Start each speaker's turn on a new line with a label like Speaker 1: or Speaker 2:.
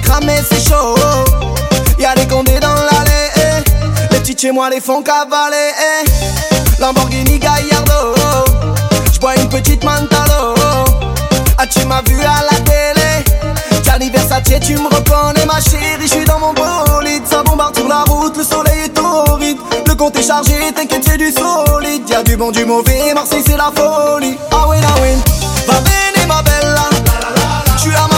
Speaker 1: cramé, c'est chaud. Y'a les condés dans l'allée, les petites chez moi les font cavaler. Lamborghini Gallardo, j'bois une petite Mantalo. Ah tu m'as vu à la télé, Gianni Versace tu me reconnais ma chérie. J'suis dans mon bolide, ça bombarde sur la route, le soleil est torride. Le compte est chargé, t'inquiète c'est du solide. Y'a du bon, du mauvais, Marseille c'est la folie. Ah oui, va bene ma bella, j'suis à